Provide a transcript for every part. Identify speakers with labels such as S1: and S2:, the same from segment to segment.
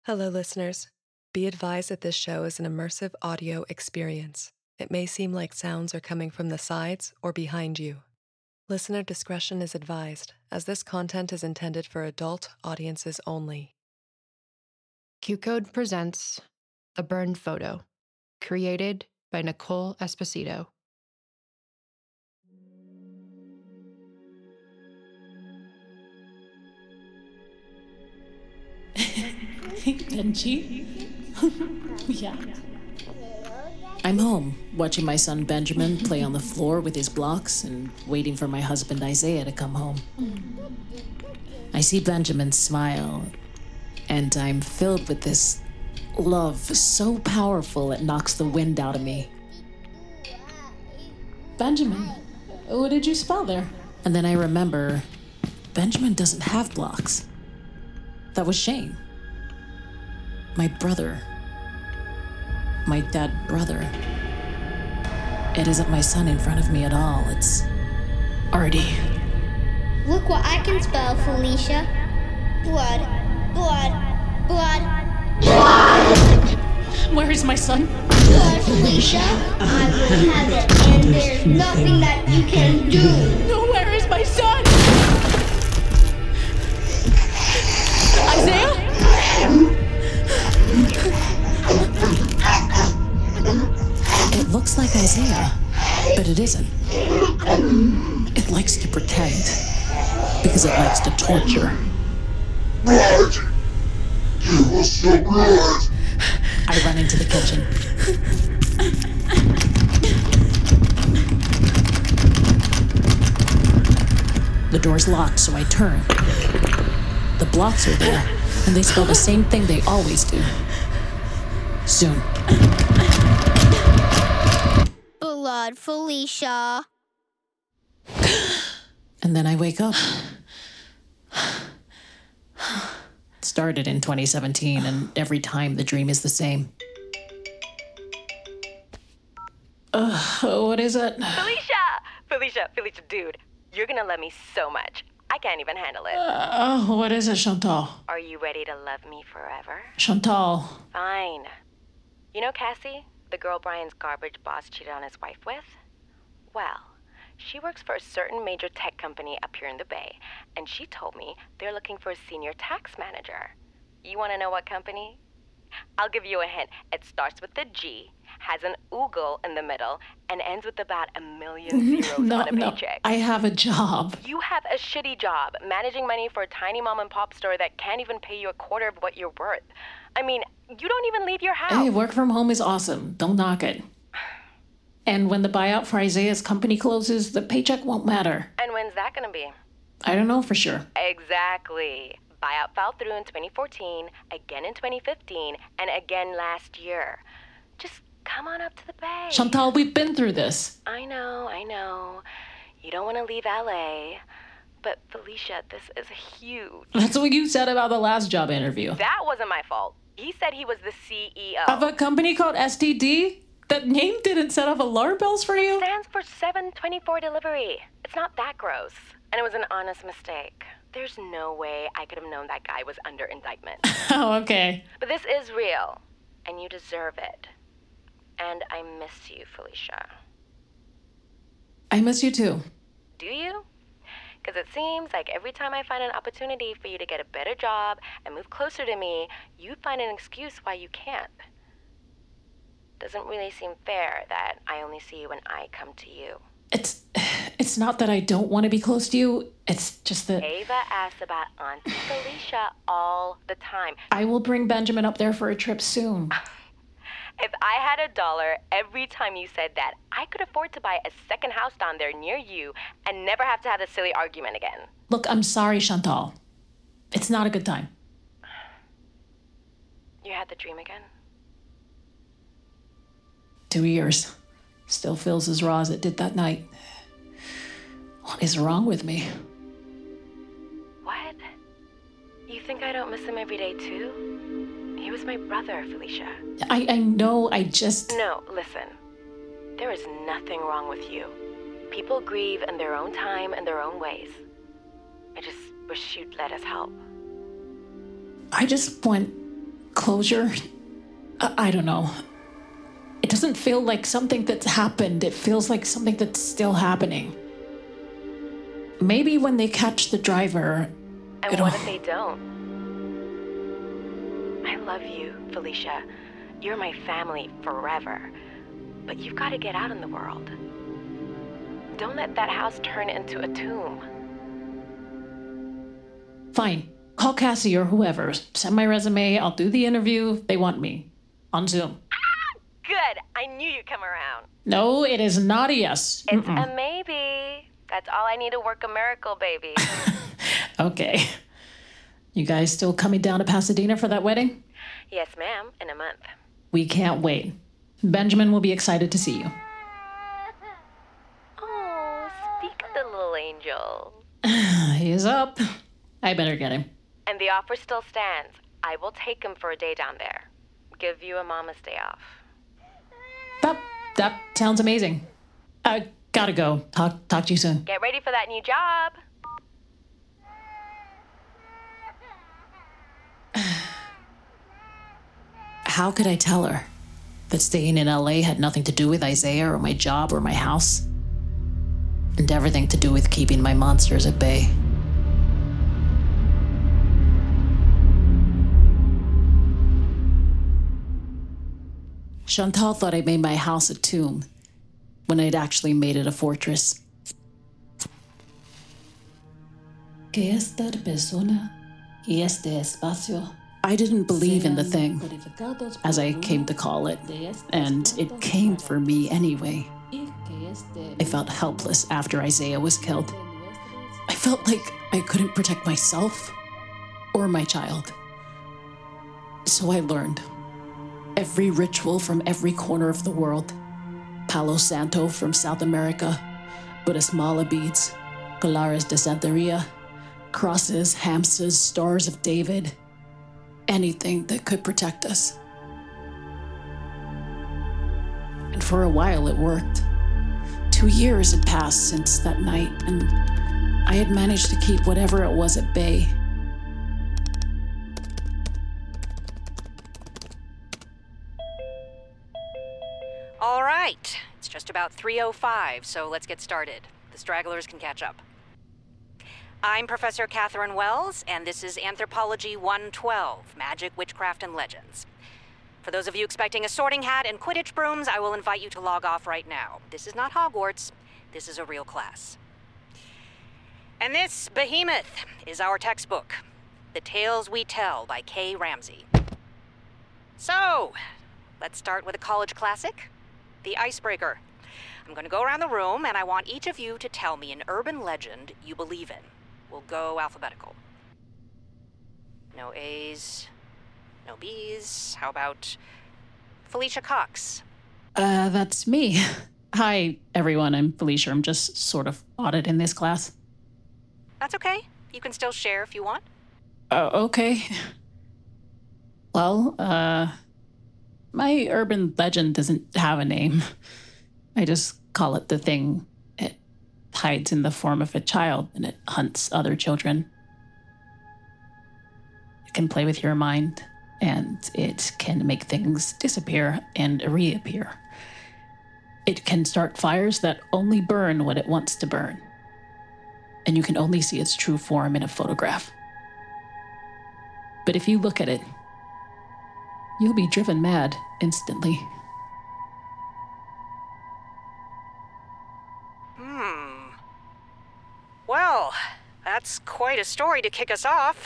S1: Hello, listeners. Be advised that this show is an immersive audio experience. It may seem like sounds are coming from the sides or behind you. Listener discretion is advised, as this content is intended for adult audiences only.
S2: QCode presents A Burned Photo, created by Nicole Esposito.
S3: Benji? Yeah. I'm home, watching my son Benjamin play on the floor with his blocks and waiting for my husband Isaiah to come home. I see Benjamin smile, and I'm filled with this love so powerful it knocks the wind out of me. Benjamin, what did you spell there? And then I remember, Benjamin doesn't have blocks. That was Shane. My brother. My dead brother. It isn't my son in front of me at all. It's Artie.
S4: Look what I can spell, Felicia. Blood, blood, blood.
S3: Where is my son?
S4: Blood, Felicia. I will have it, and there's nothing that you can do.
S3: No, where is my son? Isaiah? It looks like Isaiah, but it isn't. It likes to pretend, because it likes to torture.
S5: Blood! Give us the blood!
S3: I run into the kitchen. The door's locked, so I turn. The blocks are there, and they spell the same thing they always do. Soon.
S4: Blood, Felicia.
S3: And then I wake up. It started in 2017, and every time the dream is the same. What is it?
S6: Felicia, dude, you're gonna love me so much. I can't even handle it.
S3: What is it, Chantal?
S6: Are you ready to love me forever?
S3: Chantal.
S6: Fine. You know Cassie, the girl Brian's garbage boss cheated on his wife with? Well, she works for a certain major tech company up here in the Bay, and she told me they're looking for a senior tax manager. You want to know what company? I'll give you a hint. It starts with a G, has an oogle in the middle, and ends with about 1 million zeros on a paycheck.
S3: I have a job.
S6: You have a shitty job, managing money for a tiny mom and pop store that can't even pay you a quarter of what you're worth. I mean, you don't even leave your house.
S3: Hey, work from home is awesome. Don't knock it. And when the buyout for Isaiah's company closes, the paycheck won't matter.
S6: And when's that gonna be?
S3: I don't know for sure.
S6: Exactly. Buyout fell through in 2014, again in 2015, and again last year. Just come on up to the Bay.
S3: Chantal, we've been through this.
S6: I know. You don't want to leave LA. But Felicia, this is huge.
S3: That's what you said about the last job interview.
S6: That wasn't my fault. He said he was the CEO.
S3: Of a company called STD? That name didn't set off alarm bells for you?
S6: It stands for 724 Delivery. It's not that gross. And it was an honest mistake. There's no way I could have known that guy was under indictment.
S3: Oh, okay.
S6: But this is real, and you deserve it. And I miss you, Felicia.
S3: I miss you too.
S6: Do you? Because it seems like every time I find an opportunity for you to get a better job and move closer to me, you find an excuse why you can't. Doesn't really seem fair that I only see you when I come to you.
S3: It's not that I don't want to be close to you. It's just that
S6: Ava asks about Auntie Felicia all the time.
S3: I will bring Benjamin up there for a trip soon.
S6: If I had $1 every time you said that, I could afford to buy a second house down there near you and never have to have this silly argument again.
S3: Look, I'm sorry, Chantal. It's not a good time.
S6: You had the dream again?
S3: 2 years. Still feels as raw as it did that night. What is wrong with me?
S6: What? You think I don't miss him every day too? He was my brother, Felicia.
S3: I know, I just...
S6: No, listen. There is nothing wrong with you. People grieve in their own time and their own ways. I just wish you'd let us help.
S3: I just want Closure? I don't know. It doesn't feel like something that's happened. It feels like something that's still happening. Maybe when they catch the driver...
S6: And what if they don't? I love you, Felicia. You're my family forever. But you've got to get out in the world. Don't let that house turn into a tomb.
S3: Fine. Call Cassie or whoever. Send my resume. I'll do the interview. They want me. On Zoom.
S6: Good. I knew you'd come around.
S3: No, it is not a yes.
S6: It's a maybe. That's all I need to work a miracle, baby.
S3: Okay. You guys still coming down to Pasadena for that wedding?
S6: Yes, ma'am. In a month.
S3: We can't wait. Benjamin will be excited to see you.
S6: Oh, speak of the little angel.
S3: He is up. I better get him.
S6: And the offer still stands. I will take him for a day down there. Give you a mama's day off.
S3: That sounds amazing. I gotta go. Talk to you soon.
S6: Get ready for that new job.
S3: How could I tell her that staying in LA had nothing to do with Isaiah or my job or my house? And everything to do with keeping my monsters at bay. Chantal thought I made my house a tomb when I'd actually made it a fortress. Que esta persona y este espacio. I didn't believe in the thing, as I came to call it, and it came for me anyway. I felt helpless after Isaiah was killed. I felt like I couldn't protect myself or my child. So I learned. Every ritual from every corner of the world. Palo Santo from South America, Buddhist mala beads, Colares de Santeria, crosses, hamsas, stars of David, anything that could protect us. And for a while it worked. 2 years had passed since that night, and I had managed to keep whatever it was at bay.
S7: All right, it's just about 3:05, so let's get started. The stragglers can catch up. I'm Professor Catherine Wells, and this is Anthropology 112, Magic, Witchcraft, and Legends. For those of you expecting a sorting hat and Quidditch brooms, I will invite you to log off right now. This is not Hogwarts. This is a real class. And this behemoth is our textbook, The Tales We Tell by Kay Ramsey. So, let's start with a college classic. The Icebreaker. I'm going to go around the room, and I want each of you to tell me an urban legend you believe in. We'll go alphabetical. No A's, no B's. How about Felicia Cox?
S3: That's me. Hi, everyone. I'm Felicia. I'm just sort of odded in this class.
S7: That's okay. You can still share if you want.
S3: Okay. Well, my urban legend doesn't have a name. I just call it the thing. It hides in the form of a child and it hunts other children. It can play with your mind and it can make things disappear and reappear. It can start fires that only burn what it wants to burn. And you can only see its true form in a photograph. But if you look at it, you'll be driven mad instantly.
S7: Well, that's quite a story to kick us off.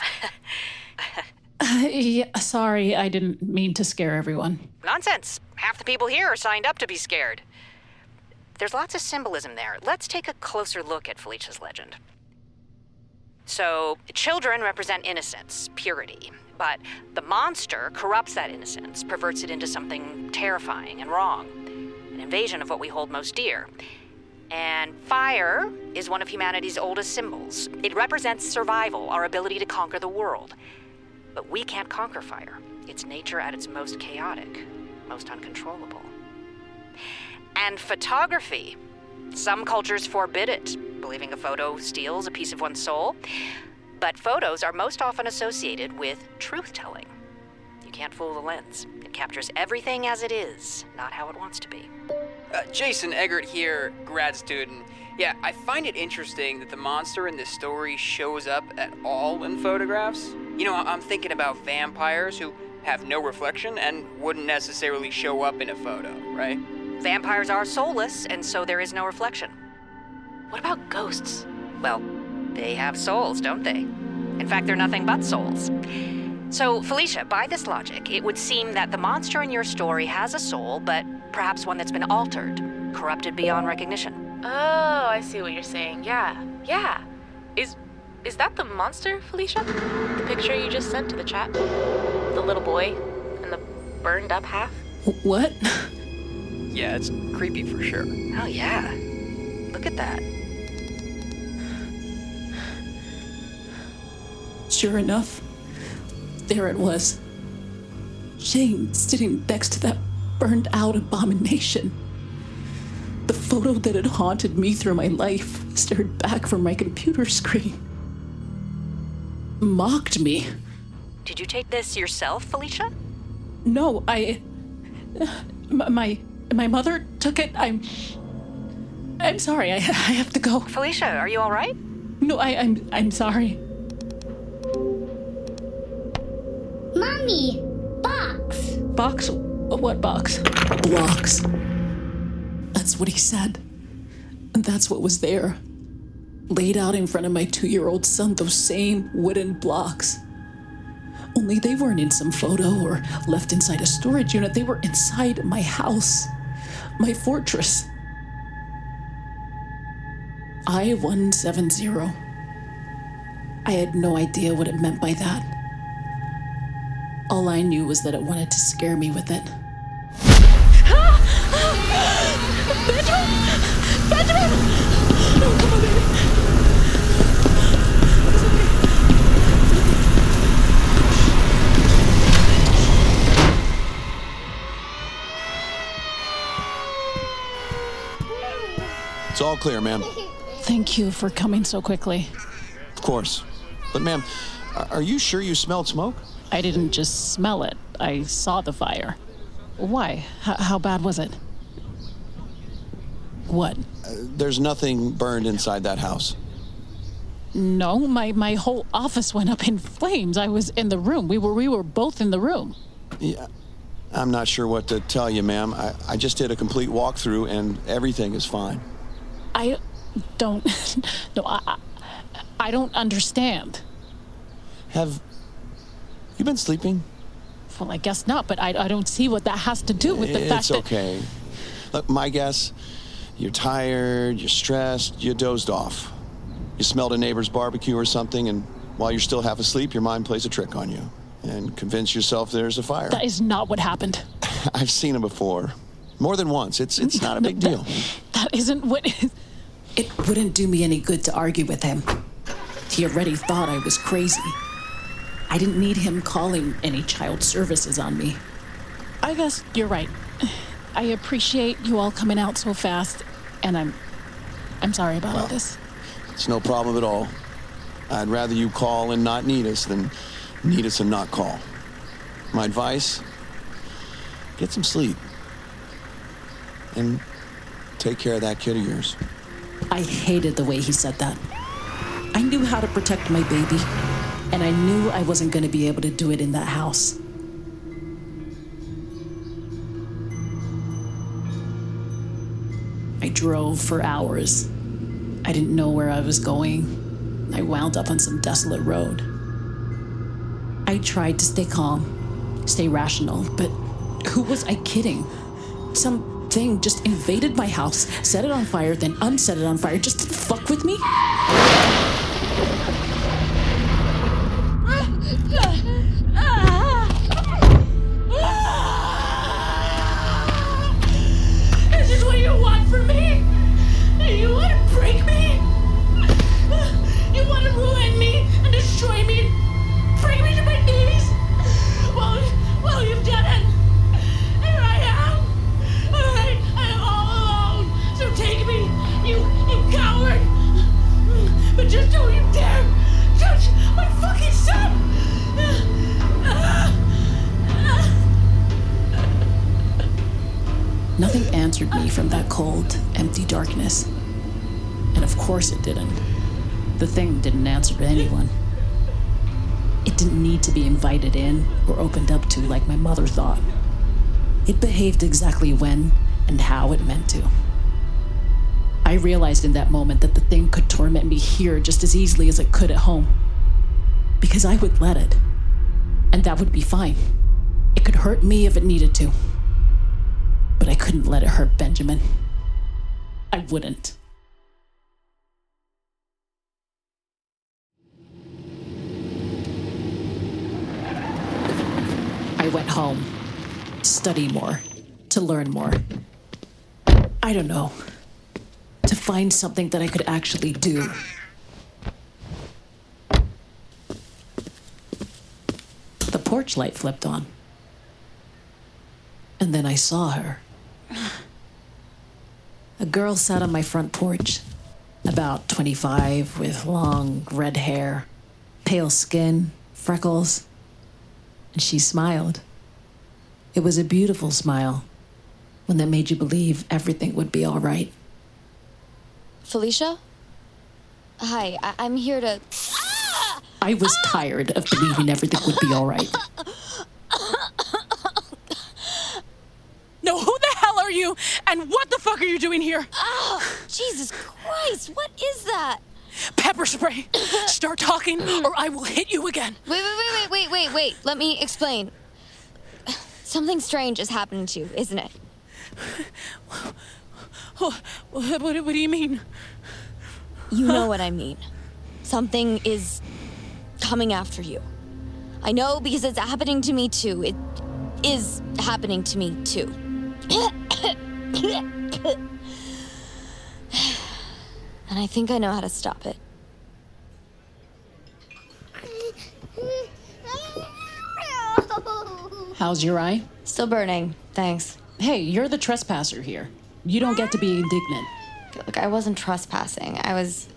S3: Yeah, sorry, I didn't mean to scare everyone.
S7: Nonsense. Half the people here are signed up to be scared. There's lots of symbolism there. Let's take a closer look at Felicia's legend. So, children represent innocence, purity. But the monster corrupts that innocence, perverts it into something terrifying and wrong. An invasion of what we hold most dear. And fire is one of humanity's oldest symbols. It represents survival, our ability to conquer the world. But we can't conquer fire. It's nature at its most chaotic, most uncontrollable. And photography. Some cultures forbid it, believing a photo steals a piece of one's soul. But photos are most often associated with truth-telling. You can't fool the lens. It captures everything as it is, not how it wants to be.
S8: Jason Eggert here, grad student. Yeah, I find it interesting that the monster in this story shows up at all in photographs. You know, I'm thinking about vampires who have no reflection and wouldn't necessarily show up in a photo, right?
S7: Vampires are soulless, and so there is no reflection.
S6: What about ghosts?
S7: Well, they have souls, don't they? In fact, they're nothing but souls. So, Felicia, by this logic, it would seem that the monster in your story has a soul, but perhaps one that's been altered, corrupted beyond recognition.
S6: Oh, I see what you're saying. Yeah. Is that the monster, Felicia? The picture you just sent to the chat? The little boy and the burned up half?
S3: What?
S8: Yeah, it's creepy for sure.
S7: Oh, yeah. Look at that.
S3: Sure enough, there it was. Shane sitting next to that burned out abomination. The photo that had haunted me through my life stared back from my computer screen. Mocked me.
S7: Did you take this yourself, Felicia?
S3: No, my mother took it. I'm sorry. I have to go.
S7: Felicia, are you all right?
S3: No, I'm sorry.
S4: Mommy! Box!
S3: Box? What box? Blocks. That's what he said. And that's what was there. Laid out in front of my 2-year-old son, those same wooden blocks. Only they weren't in some photo or left inside a storage unit. They were inside my house. My fortress. I-170. I had no idea what it meant by that. All I knew was that it wanted to scare me with it. Benjamin! No, come on, baby.
S9: It's all clear, ma'am.
S3: Thank you for coming so quickly.
S9: Of course. But, ma'am, are you sure you smelled smoke?
S3: I didn't just smell it. I saw the fire. Why? How bad was it? What?
S9: There's nothing burned inside that house.
S3: No, my whole office went up in flames. I was in the room. We were both in the room.
S9: Yeah, I'm not sure what to tell you, ma'am. I just did a complete walkthrough, and everything is fine.
S3: I don't... No, I don't understand.
S9: Have you been sleeping?
S3: Well, I guess not, but I don't see what that has to do with the fact that...
S9: It's okay. Look, my guess, you're tired, you're stressed, you dozed off. You smelled a neighbor's barbecue or something, and while you're still half asleep, your mind plays a trick on you and convince yourself there's a fire.
S3: That is not what happened.
S9: I've seen it before. More than once. It's not a big deal.
S3: That isn't what... It wouldn't do me any good to argue with him. He already thought I was crazy. I didn't need him calling any child services on me. I guess you're right. I appreciate you all coming out so fast, and I'm sorry about all this.
S9: It's no problem at all. I'd rather you call and not need us than need us and not call. My advice, get some sleep. And take care of that kid of yours. I hated the way he said that. I knew how to protect my baby, and I knew I wasn't going to be able to do it in that house. I drove for hours. I didn't know where I was going. I wound up on some desolate road. I tried to stay calm, stay rational, but who was I kidding? Something just invaded my house, set it on fire, then unset it on fire just to fuck with me?
S3: Is this what you want from me? You want to break me? You want to ruin me and destroy me and bring me to my knees? Well, you've done it. Here I am. I am all alone. So take me, you coward. But just do Nothing answered me from that cold, empty darkness. And of course it didn't. The thing didn't answer to anyone. It didn't need to be invited in or opened up to like my mother thought. It behaved exactly when and how it meant to. I realized in that moment that the thing could torment me here just as easily as it could at home. Because I would let it. And that would be fine. It could hurt me if it needed to. But I couldn't let it hurt Benjamin. I wouldn't. I went home, to study more, to learn more. I don't know, to find something that I could actually do. The porch light flipped on. And then I saw her. A girl sat on my front porch, about 25, with long red hair, pale skin, freckles. And she smiled. It was a beautiful smile, one that made you believe everything would be all right.
S10: Felicia? Hi, I'm here to...
S3: I was tired of believing everything would be all right.
S11: No, who the hell are you? And what the fuck are you doing here?
S10: Oh, Jesus Christ, what is that?
S11: Pepper spray. Start talking or I will hit you again.
S10: Wait. Let me explain. Something strange is happening to you, isn't it?
S11: What do you mean?
S10: You know what I mean. Something is coming after you. I know because it's happening to me too. It is happening to me too. And I think I know how to stop it.
S3: How's your eye?
S10: Still burning, thanks.
S3: Hey, you're the trespasser here. You don't get to be indignant.
S10: Look, I wasn't trespassing. I was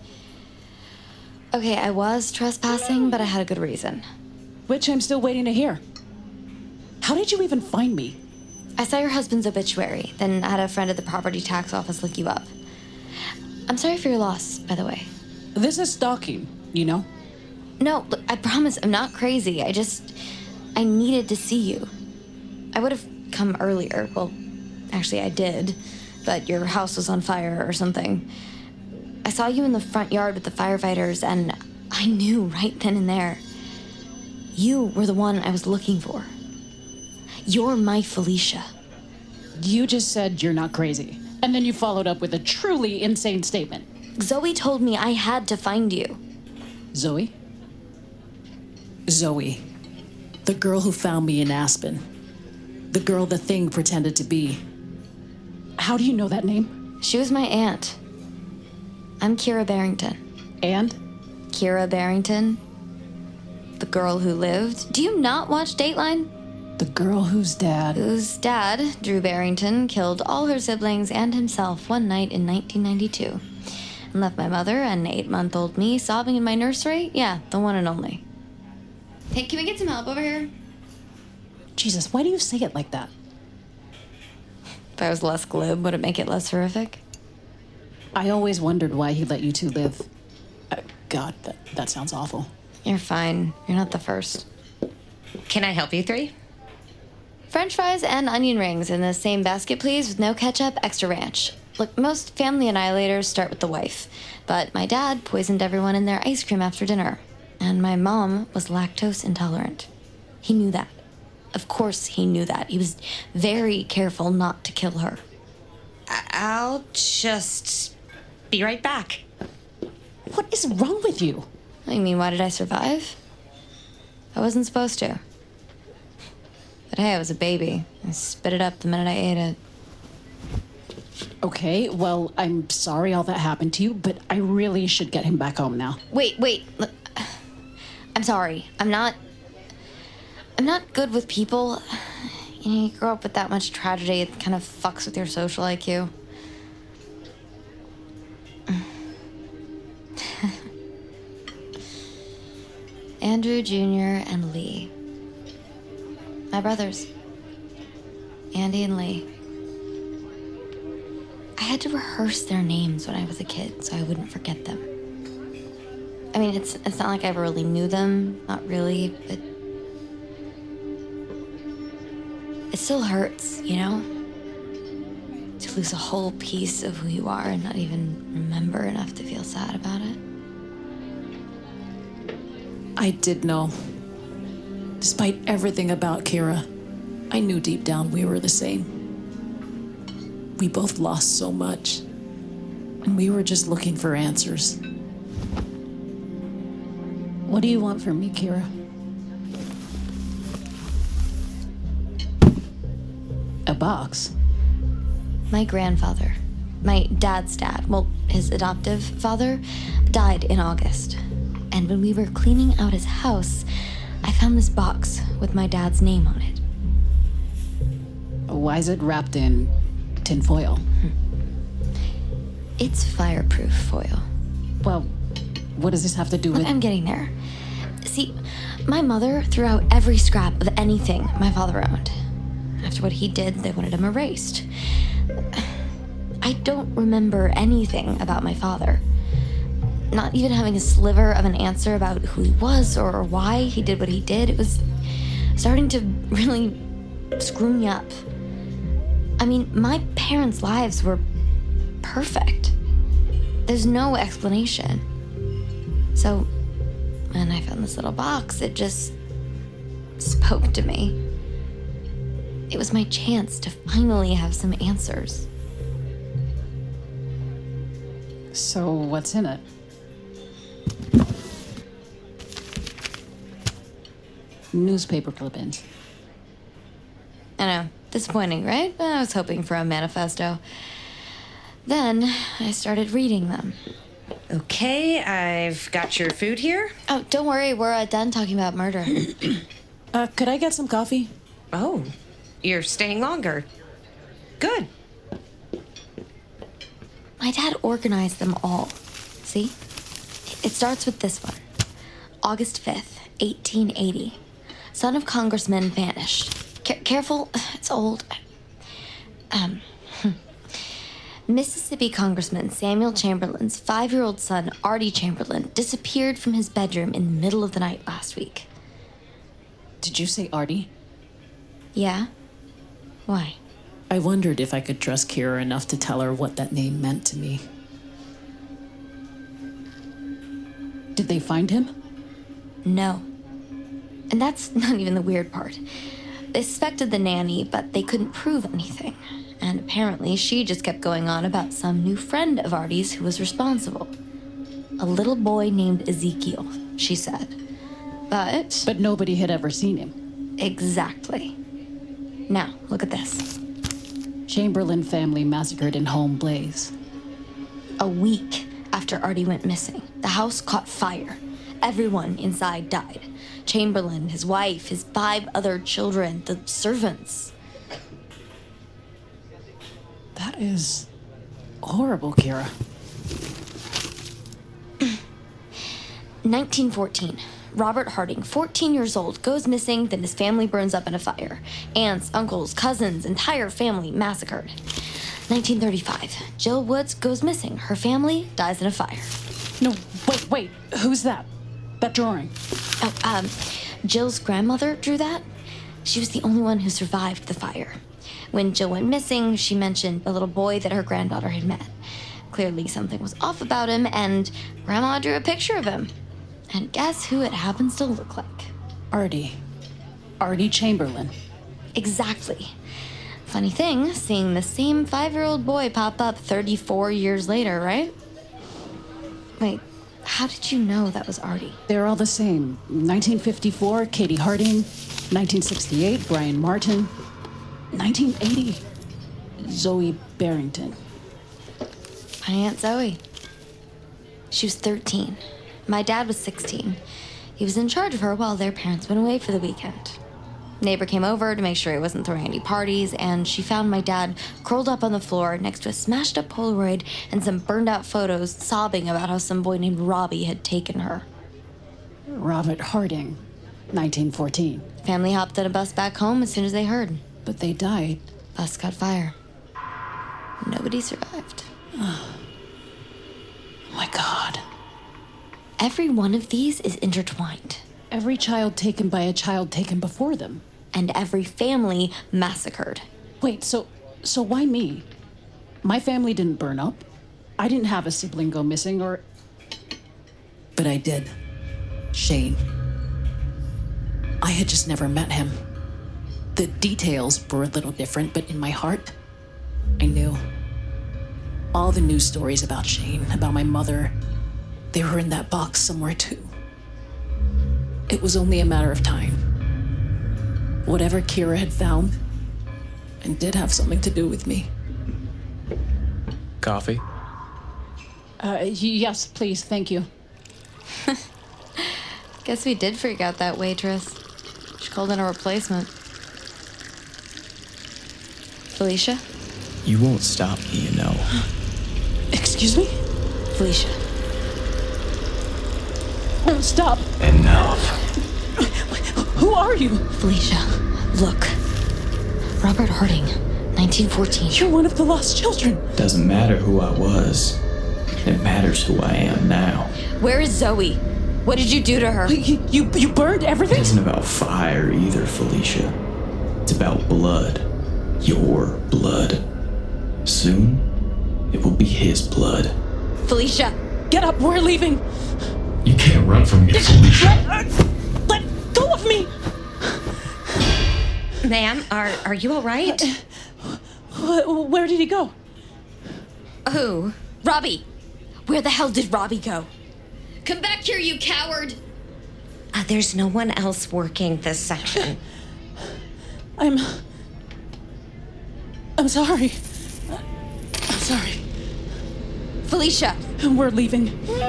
S10: trespassing, but I had a good reason.
S3: Which I'm still waiting to hear. How did you even find me?
S10: I saw your husband's obituary, then had a friend at the property tax office look you up. I'm sorry for your loss, by the way.
S3: This is stalking, you know?
S10: No, look, I promise I'm not crazy. I needed to see you. I would have come earlier. Well, actually I did, but your house was on fire or something. I saw you in the front yard with the firefighters, and I knew right then and there. You were the one I was looking for. You're my Felicia.
S3: You just said you're not crazy, and then you followed up with a truly insane statement.
S10: Zoe told me I had to find you.
S3: Zoe? Zoe. The girl who found me in Aspen. The girl the thing pretended to be. How do you know that name?
S10: She was my aunt. I'm Kira Barrington.
S3: And?
S10: Kira Barrington. The girl who lived. Do you not watch Dateline?
S3: The girl whose dad,
S10: Drew Barrington, killed all her siblings and himself one night in 1992. And left my mother and 8-month-old me sobbing in my nursery. Yeah, the one and only. Hey, can we get some help over here?
S3: Jesus, why do you say it like that?
S10: If I was less glib, would it make it less horrific?
S3: I always wondered why he let you two live. God, that sounds awful.
S10: You're fine. You're not the first.
S12: Can I help you three?
S10: French fries and onion rings in the same basket, please, with no ketchup, extra ranch. Look, most family annihilators start with the wife, but my dad poisoned everyone in their ice cream after dinner. And my mom was lactose intolerant. He knew that. Of course he knew that. He was very careful not to kill her.
S12: I'll just be right back.
S3: What is wrong with you?
S10: I mean, why did I survive? I wasn't supposed to. But hey, I was a baby. I spit it up the minute I ate it.
S3: Okay, well, I'm sorry all that happened to you, but I really should get him back home now.
S10: Wait. Look, I'm sorry. I'm not good with people. You know, you grow up with that much tragedy, it kind of fucks with your social IQ. Andrew Jr. and Lee. My brothers. Andy and Lee. I had to rehearse their names when I was a kid so I wouldn't forget them. I mean, it's not like I ever really knew them, not really, but it still hurts, you know? To lose a whole piece of who you are and not even remember enough to feel sad about it.
S3: I did know. Despite everything about Kira, I knew deep down we were the same. We both lost so much, and we were just looking for answers. What do you want from me, Kira? A box?
S10: My grandfather, my dad's dad, well, his adoptive father, died in August. And when we were cleaning out his house, I found this box with my dad's name on it.
S3: Why is it wrapped in tin foil?
S10: It's fireproof foil.
S3: Well, what does this have to do with...
S10: I'm getting there. See, my mother threw out every scrap of anything my father owned. After what he did, they wanted him erased. I don't remember anything about my father. Not even having a sliver of an answer about who he was or why he did what he did. It was starting to really screw me up. I mean, my parents' lives were perfect. There's no explanation. So, when I found this little box, it just spoke to me. It was my chance to finally have some answers.
S3: So, what's in it? Newspaper clippings.
S10: I know, disappointing, right? I was hoping for a manifesto. Then I started reading them.
S12: Okay, I've got your food here.
S10: Oh, don't worry, we're done talking about murder.
S3: Could I get some coffee?
S12: Oh, you're staying longer. Good.
S10: My dad organized them all. See? It starts with this one. August 5th, 1880. Son of Congressman vanished. Careful, it's old. Mississippi Congressman Samuel Chamberlain's 5-year-old son, Artie Chamberlain, disappeared from his bedroom in the middle of the night last week.
S3: Did you say Artie?
S10: Yeah? Why?
S3: I wondered if I could trust Kira enough to tell her what that name meant to me. Did they find him?
S10: No. And that's not even the weird part. They suspected the nanny, but they couldn't prove anything. And apparently she just kept going on about some new friend of Artie's who was responsible. A little boy named Ezekiel, she said. But
S3: nobody had ever seen him.
S10: Exactly. Now, look at this.
S3: Chamberlain family massacred in home blaze.
S10: A week after Artie went missing, the house caught fire. Everyone inside died. Chamberlain, his wife, his 5 other children, the servants.
S3: That is horrible, Kira.
S10: 1914. Robert Harding, 14 years old, goes missing, then his family burns up in a fire. Aunts, uncles, cousins, entire family massacred. 1935. Jill Woods goes missing. Her family dies in a fire.
S3: No, wait. Who's that? That drawing?
S10: Jill's grandmother drew that. She was the only one who survived the fire. When Jill went missing, she mentioned a little boy that her granddaughter had met. Clearly something was off about him, and Grandma drew a picture of him. And guess who it happens to look like?
S3: Artie Chamberlain.
S10: Exactly. Funny thing, seeing the same 5-year-old boy pop up 34 years later, right? Wait, how did you know that was Artie?
S3: They're all the same. 1954, Katie Harding. 1968, Brian Martin. 1980, Zoe Barrington.
S10: My Aunt Zoe. She was 13. My dad was 16. He was in charge of her while their parents went away for the weekend. Neighbor came over to make sure he wasn't throwing any parties, and she found my dad curled up on the floor next to a smashed-up Polaroid and some burned-out photos, sobbing about how some boy named Robbie had taken her.
S3: Robert Harding, 1914.
S10: Family hopped on a bus back home as soon as they heard.
S3: But they died.
S10: Bus caught fire. Nobody survived.
S3: Oh my God.
S10: Every one of these is intertwined.
S3: Every child taken by a child taken before them.
S10: And every family massacred.
S3: Wait, so why me? My family didn't burn up. I didn't have a sibling go missing or... But I did. Shane. I had just never met him. The details were a little different, but in my heart, I knew. All the news stories about Shane, about my mother, they were in that box somewhere too. It was only a matter of time. Whatever Kira had found, and did have something to do with me.
S13: Coffee?
S3: Yes, please, thank you.
S10: Guess we did freak out that waitress. She called in a replacement. Felicia?
S13: You won't stop me, you know.
S3: Excuse me?
S10: Felicia.
S3: Oh, stop.
S13: Enough.
S3: Who are you?
S10: Felicia, look. Robert Harding, 1914.
S3: You're one of the lost children.
S13: Doesn't matter who I was. It matters who I am now.
S10: Where is Zoe? What did you do to her?
S3: You burned everything?
S13: It isn't about fire either, Felicia. It's about blood. Your blood. Soon, it will be his blood.
S10: Felicia!
S3: Get up, we're leaving!
S13: You can't run from me, Felicia.
S3: Let go of me!
S12: Ma'am, are you all right?
S3: Where did he go?
S10: Who? Robbie! Where the hell did Robbie go? Come back here, you coward!
S12: There's no one else working this section.
S3: I'm sorry. I'm sorry.
S10: Felicia!
S3: We're leaving.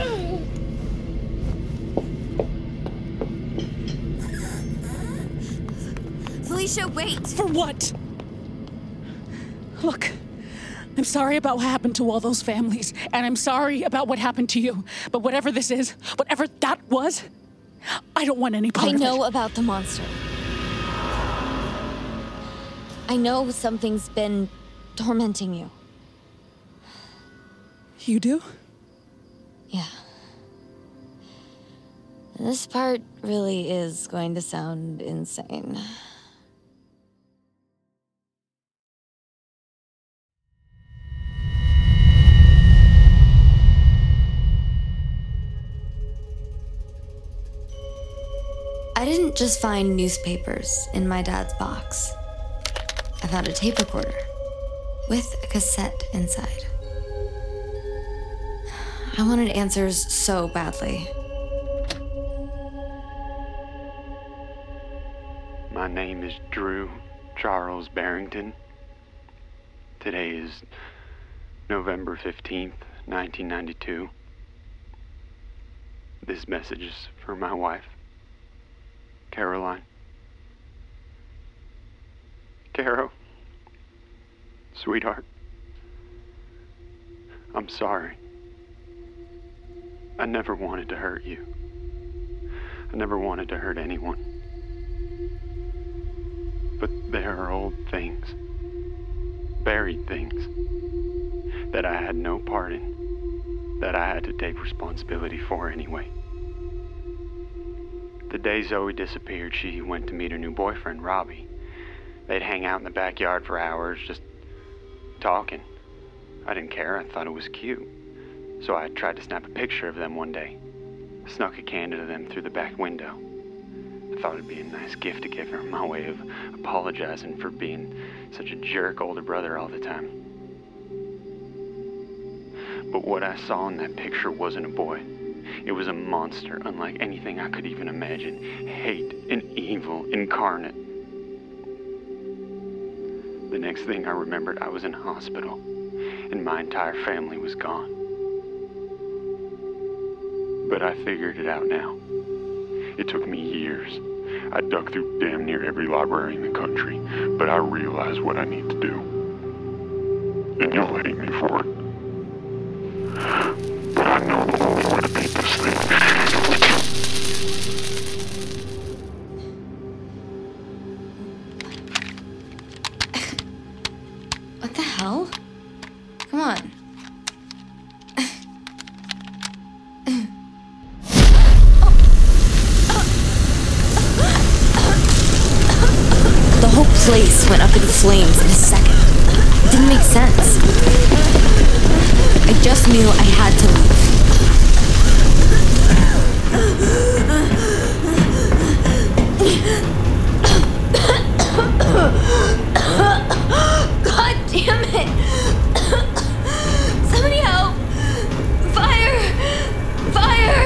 S10: Felicia, wait!
S3: For what? Look, I'm sorry about what happened to all those families, and I'm sorry about what happened to you. But whatever this is, whatever that was, I don't want any part of it.
S10: I know about the monster. I know something's been tormenting you.
S3: You do?
S10: Yeah. This part really is going to sound insane. I didn't just find newspapers in my dad's box. I found a tape recorder with a cassette inside. I wanted answers so badly.
S14: My name is Drew Charles Barrington. Today is November 15th, 1992. This message is for my wife, Caroline. Caro, sweetheart, I'm sorry. I never wanted to hurt you. I never wanted to hurt anyone. But there are old things, buried things, that I had no part in, that I had to take responsibility for anyway. The day Zoe disappeared, she went to meet her new boyfriend, Robbie. They'd hang out in the backyard for hours, just talking. I didn't care, I thought it was cute. So I tried to snap a picture of them one day. Snuck a candle to them through the back window. I thought it'd be a nice gift to give her, my way of apologizing for being such a jerk older brother all the time. But what I saw in that picture wasn't a boy. It was a monster unlike anything I could even imagine. Hate and evil incarnate. The next thing I remembered, I was in hospital, and my entire family was gone. But I figured it out now. It took me years. I dug through damn near every library in the country, but I realized what I need to do. And you'll hate me for it. But I know the only way to beat this thing.
S10: What the hell? Come on. The whole place went up in flames in a second. It didn't make sense. I just knew I had to leave. God damn it! Somebody help! Fire! Fire!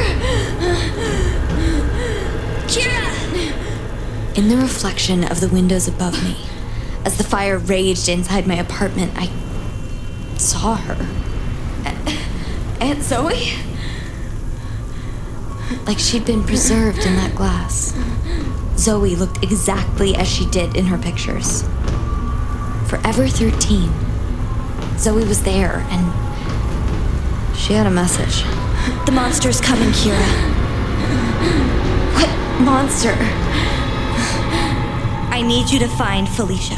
S10: Kira! In the reflection of the windows above me, as the fire raged inside my apartment, I saw her. Aunt Zoe? Like she'd been preserved in that glass. Zoe looked exactly as she did in her pictures. Forever 13. Zoe was there, and she had a message. The monster's coming, Kira. What monster? I need you to find Felicia.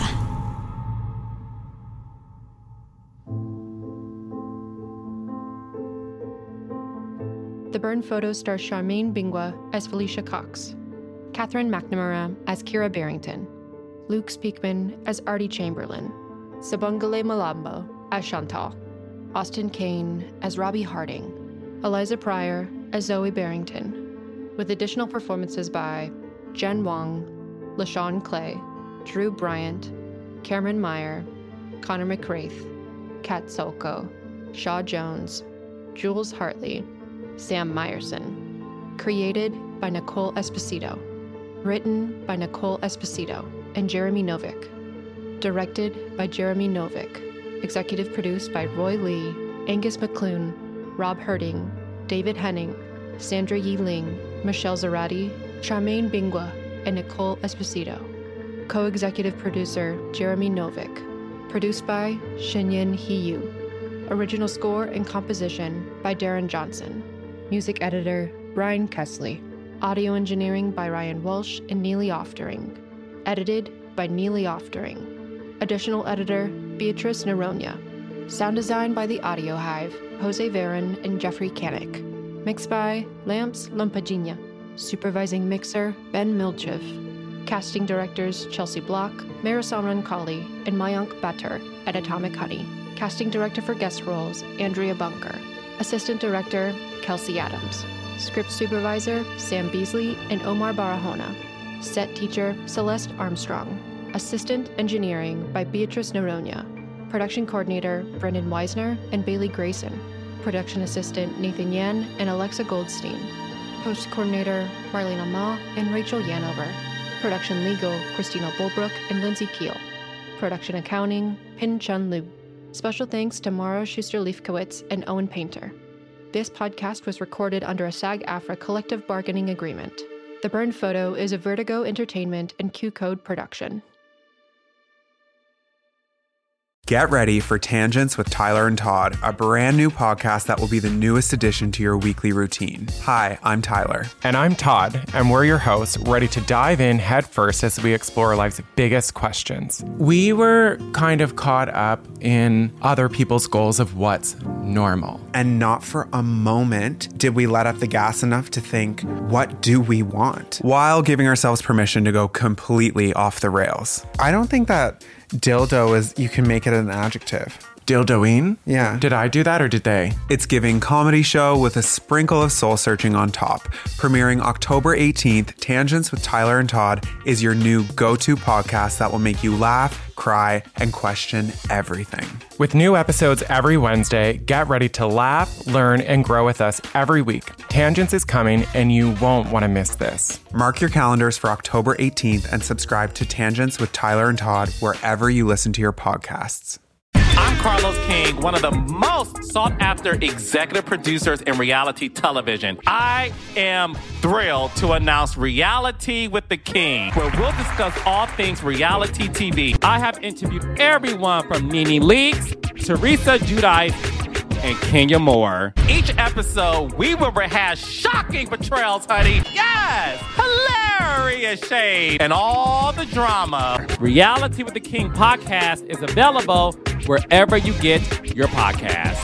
S2: The Burn Photo stars Charmaine Bingwa as Felicia Cox, Catherine McNamara as Kira Barrington, Luke Speakman as Artie Chamberlain, Sabungale Malambo as Chantal, Austin Kane as Robbie Harding, Eliza Pryor as Zoe Barrington, with additional performances by Jen Wong, LaShawn Clay, Drew Bryant, Cameron Meyer, Connor McCraith, Kat Solko, Shaw Jones, Jules Hartley, Sam Meyerson. Created by Nicole Esposito. Written by Nicole Esposito and Jeremy Novick. Directed by Jeremy Novick. Executive produced by Roy Lee, Angus McClune, Rob Herding, David Henning, Sandra Yi Ling, Michelle Zarati, Charmaine Bingwa, and Nicole Esposito. Co-executive producer Jeremy Novick. Produced by Shinyin Hiyu. Original score and composition by Darren Johnson. Music editor Brian Kesley. Audio engineering by Ryan Walsh and Neely Oftering. Edited by Neely Oftering. Additional editor Beatrice Neronia. Sound design by The Audio Hive, Jose Varon and Jeffrey Kanik. Mixed by Lamps Lampagina. Supervising mixer Ben Milchev. Casting directors Chelsea Block, Marisol Roncalli, and Mayank Batur at Atomic Honey. Casting director for guest roles Andrea Bunker. Assistant director Kelsey Adams. Script supervisor Sam Beasley and Omar Barahona. Set teacher Celeste Armstrong. Assistant engineering by Beatrice Neronia. Production coordinator Brendan Weisner and Bailey Grayson. Production assistant Nathan Yan and Alexa Goldstein. Post coordinator Marlena Ma and Rachel Yanover. Production legal Christina Bulbrook and Lindsay Keel. Production accounting Pin Chun Liu. Special thanks to Mara Schuster-Leifkowitz and Owen Painter. This podcast was recorded under a SAG-AFTRA collective bargaining agreement. The Burn Photo is a Vertigo Entertainment and Q-Code production.
S15: Get ready for Tangents with Tyler and Todd, a brand new podcast that will be the newest addition to your weekly routine. Hi, I'm Tyler.
S16: And I'm Todd, and we're your hosts, ready to dive in headfirst as we explore life's biggest questions. We were kind of caught up in other people's goals of what's normal.
S15: And not for a moment did we let up the gas enough to think, what do we want? While giving ourselves permission to go completely off the rails. I don't think that dildo is, you can make it an adjective.
S16: Dildoing?
S15: Yeah.
S16: Did I do that or did they?
S15: It's giving comedy show with a sprinkle of soul searching on top. Premiering October 18th, Tangents with Tyler and Todd is your new go-to podcast that will make you laugh, cry, and question everything.
S16: With new episodes every Wednesday, get ready to laugh, learn, and grow with us every week. Tangents is coming, and you won't want to miss this.
S15: Mark your calendars for October 18th and subscribe to Tangents with Tyler and Todd wherever you listen to your podcasts.
S17: I'm Carlos King, one of the most sought-after executive producers in reality television. I am thrilled to announce Reality with the King, where we'll discuss all things reality TV. I have interviewed everyone from Nene Leakes, Teresa Giudice, and Kenya Moore. Each episode, we will rehash shocking portrayals, honey. Yes! Hilarious shade and all the drama. Reality with the King podcast is available wherever you get your podcasts.